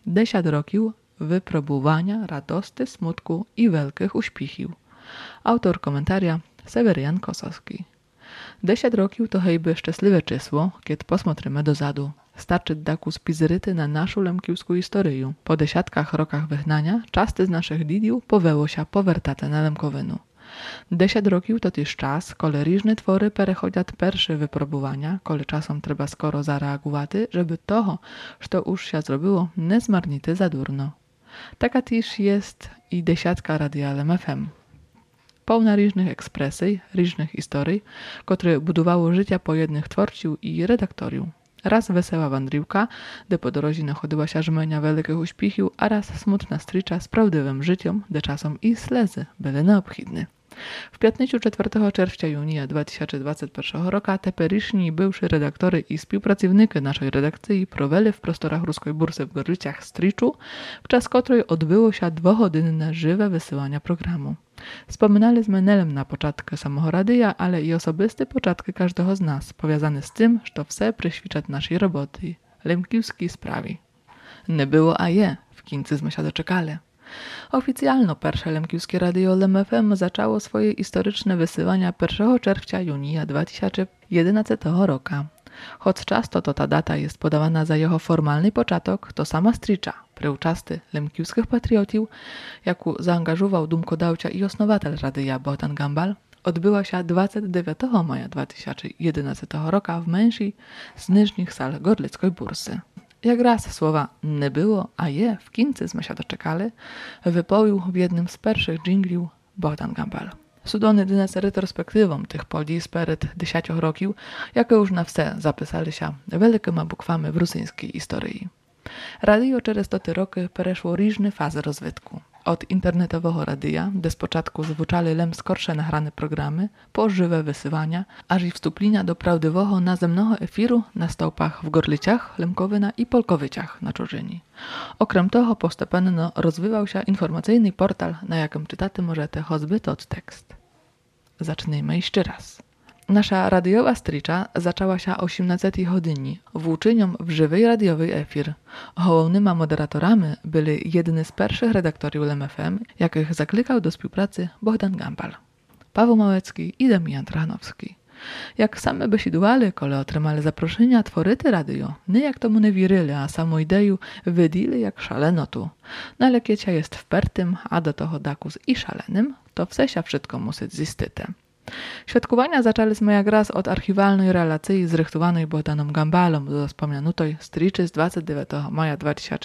10 rokів випробування, радости, смутку і великих успіхів. Автор коментаря Северян Косовський. 10 rokів to hejby szczęśliwe czysło, kiedy posмотрimy dozadu. Starczy daku spizyryty na naszą lemkiwską historię. Po desiatkach rokach wygnania, czasty z naszych didiów poweło się powertate na Lemkowinu. 10 rokів to też czas, kole różne twory perechodziat pierwsze wypróbowania, kole czasom trzeba skoro zareagowaty, żeby toho, co już się zrobiło, nie zmarnity za durno. Taka też jest i desiatka radia LMFM. Pełna różnych ekspresji, różnych historii, które budowało życia po jednych twórców i redaktoriów. Raz wesoła wandrówka, gdy po drodze nachodziła się żmenia wielkich uśpichów, a raz smutna stricza z prawdziwym życiem, gdy czasem i slezy były neobchidne. W piątnicu 4 czerwca junia 2021 roku teperyszni bywszy redaktory i współpracownicy naszej redakcji proweli w prostorach ruskiej bursy w Gorlicach striczu, w czas której odbyło się dwugodzinne żywe wysyłania programu. Wspominali z Menelem na początku samego radia, ale i osobiste początki każdego z nas, powiązane z tym, że wse przyświcza naszej roboty, lemkiwskiej sprawie. Nie było, a je, w końcu się doczekali. Oficjalno pierwsze lemkiwskie radio LMFM zaczęło swoje historyczne wysyłania 1 czerwca junia 2011 roku. Choć często to ta data jest podawana za jego formalny początek, to sama stricza, preuczasty lemkiwskich patriotów, jaką zaangażował dumkodawca i osnowatel radia Bohdan Gambal, odbyła się 29 maja 2011 roku w mniejszej z niżnych sal gorlickiej bursy. Jak raz słowa nie było, a je w końcu się doczekali, wypowił w jednym z pierwszych dżingliów Bohdan Gambal. Cudowny dnes retrospektywą tych podii speret 10 roków, jakie już na wse zapisali się wielkimi bukwami w rosyjskiej historii. Radio przez te roky przeszło różne fazy rozwitku. Od internetowego radia, gdzie z początku zwuczali lem skorsze nagrane programy, po żywe wysyłania, aż i wstuplenia do prawdziwego nazemnego efiru na stałpach w Gorlicach, Lemkowina i Polkowyciach na Czurzyni. Okrem toho postepенно rozwijał się informacyjny portal, na jakim czytaty możecie choćby tot tekst. Zacznijmy jeszcze raz. Nasza radiowa stricza zaczęła się o 18 godzinie, włóczynią w żywej radiowej efir. Głównymi moderatorami byli jedni z pierwszych redaktorów LMFM, jakich zaklykał do współpracy Bohdan Gambal, Paweł Małecki i Damian Trachanowski. Jak same besidowali, kole otrzymali zaproszenia tworyty radio, nie jak tomu nie wierzyli, a samą ideę wydili jak szalenotu. No ale kiecia jest wpertym, a do toho dakus i szalenym, to wsesia wszystko musi zistyte. Świadkowania zaczęliśmy jak raz od archiwalnej relacji zrychtowanej Bohdanem Gambalem do wspomnianutej striczy z 29 maja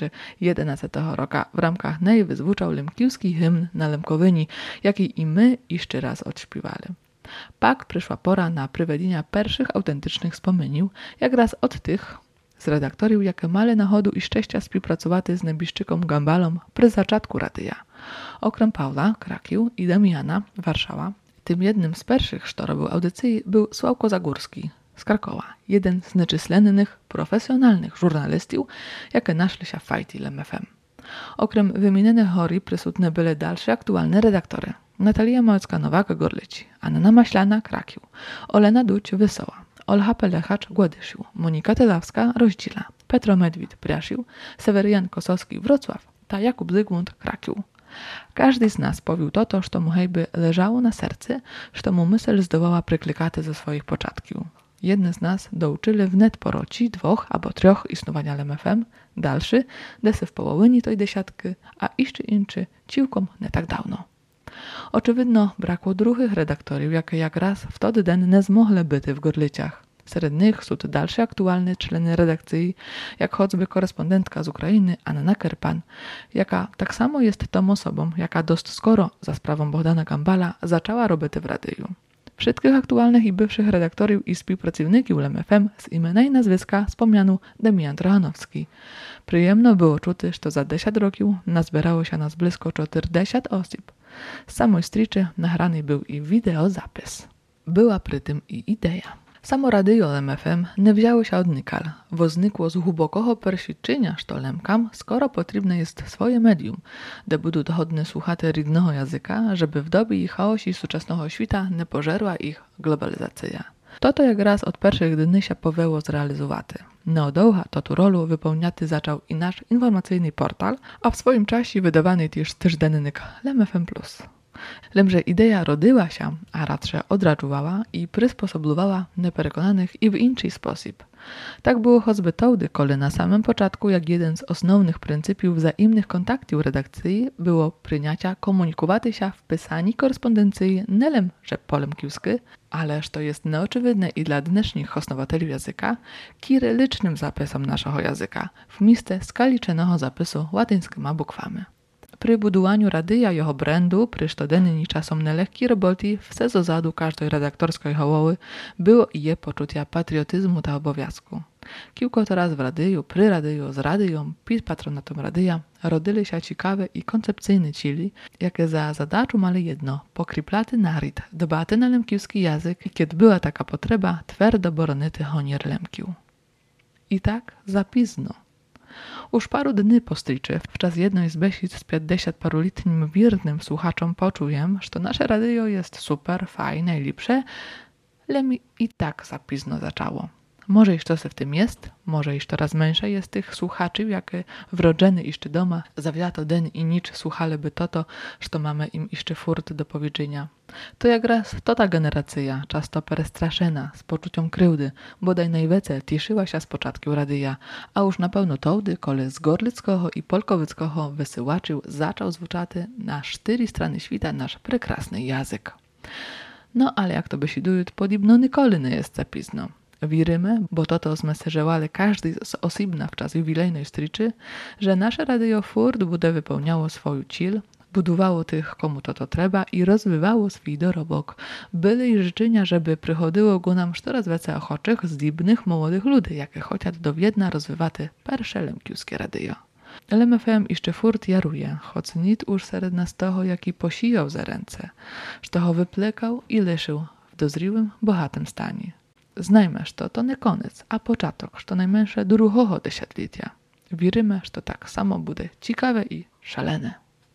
2011 roku w ramkach niej wyzwuczał lemkiwski hymn na Lemkowyni, jaki i my jeszcze raz odśpiewali. Pak przyszła pora na prywedzenia pierwszych autentycznych wspomnień, jak raz od tych z redaktoriów, jakie mali nachodu i szczęścia współpracowaty z nebiszczyką Gambalem przy zaczatku radia. Okrem Pawła, Kraków i Damiana, Warszawa, tym jednym z pierwszych, kto robił audycji, był Sławko Zagórski z Krakowa, jeden z nieczyslennych, profesjonalnych żurnalistów, jakie naszli się w fajti LMFM. Okrem wymienionych chory przysutne były dalsze aktualne redaktory. Natalia Małecka-Nowak, Gorlici, Anna Maślana, Kraków, Olena Duć, Wysoła, Olcha Pelechacz, Gładyszył, Monika Telawska, Roździla, Petro Medwid, Priaszył, Sewerian Kosowski, Wrocław, ta Jakub Zygmunt, Kraków. Każdy z nas powił to, co mu hejby leżało na serce, że mu myśl zdołała pryklikać ze swoich początków. Jedne z nas douczyli wnet poroci 2 albo 3 istnowania LMFM, dalszy desy w połowinie tej desiatki, a jeszcze inczy ciłkom nie tak dawno. Oczywidno brakło druhych redaktorów, jakie jak raz wtedy den nie zmogli byty w Gorlicach. Wśród nich są dalsze aktualne człony redakcji, jak choćby korespondentka z Ukrainy Anna Kerpan, jaka tak samo jest tą osobą, jaka dość skoro za sprawą Bohdana Gambala zaczęła roboty w radiu. Wszystkich aktualnych i bywszych redaktorów i współpracowników LMFM z imienia i nazwiska wspomniano Damian Trachanowski. Przyjemno było czuć, że za 10 roków nazbierało się nas blisko 40 osób. Z samej striczy nagrany był i wideozapis. Była przy tym i idea. Samo radio LMFM nie wzięło się od nikal, bo znikło z głębokiego przeświadczenia, że Lemkam skoro potrzebne jest swoje medium, gdzie będą dochodne słuchacze rydnego języka, żeby w dobie i chaosie współczesnego świata nie pożerła ich globalizacja. To jak raz od pierwszych dni się powiało zrealizowaty. Neodoucha to tu rolu wypełniaty zaczął i nasz informacyjny portal, a w swoim czasie wydawany też tyżdennik LMFM+. Lemże idea rodyła się, a raczej odraczowała i przysposoblowała nieprzekonanych i w inny sposób. Tak było choćby tołdy, kole na samym początku jak jeden z osnovnych pryncypiów wzajemnych kontaktów redakcji było przyjęcia komunikowaty się w pisani korespondencji nie lem, że polemkiwsky, ależ to jest nieoczywidne i dla dnesznych osnowateli języka, kirylycznym zapisem naszego języka, w miejsce skaliczonego zapisu łatyńskimi bukwami. Przy budowaniu radyja jego brandu, przy sztodenni czasom nelekkiej roboty w sezozadu każdej redaktorskiej hołoły było i je poczucia patriotyzmu ta obowiązku. Kilko raz w radyju, przy radyju, z radyją, pід patronatem radyja rodyli się ciekawe i koncepcyjne cili, jakie za zadaczu mali jedno, pokryplaty narid, dbaty na lemkiwski język i kiedy była taka potrzeba, twardo boronity honier lemkił. I tak zapizno. Już paru dni po stryczy, wczas jednej z besic z 50 parulitnim wiernym słuchaczom poczułem, że nasze radio jest super, fajne i lepsze, ale mi i tak za późno zaczęło. Może iż to se w tym jest, może iż coraz mniejsze jest tych słuchaczy, jakie wrodzeny jeszcze doma, zawiato den i nicz słuchaliby to, że mamy im jeszcze furt do powiedzenia. To jak raz to ta generacja, często przestraszena, z poczuciem krywdy, bodaj najwięcej cieszyła się z początku radyja, a już na pewno tołdy, kole z Gorlickiego i Polkowieckiego wysyłaczył zaczął zwuczaty na 4 strony świata nasz prekrasny język. No ale jak to by się dujut, podobno nikoli nie jest za późno. Wierzymy, bo to zmeseżowali każdy z osobna w czas jubilejnej stryczy, że nasze radio furt bude wypełniało swoją cil, budowało tych, komu to trzeba i rozwywało swój dorobok. Byli i życzenia, żeby przychodziło go nam coraz więcej ochoczych, zdibnych, młodych ludzi, jakie chociaż do Wiedna rozwywaty pierwsze lemkiwskie radio. LMFM jeszcze furt jaruje, choć nic już serед nas toho, jaki posijał za ręce, że toho wyplekał i leszył w dozriłym, bohatym stanie. Znajmy, że to nie koniec, a początek, że to najmniejsze drugiego dziesiętlecia. Wierzymy, że to tak samo będzie ciekawe i szalene.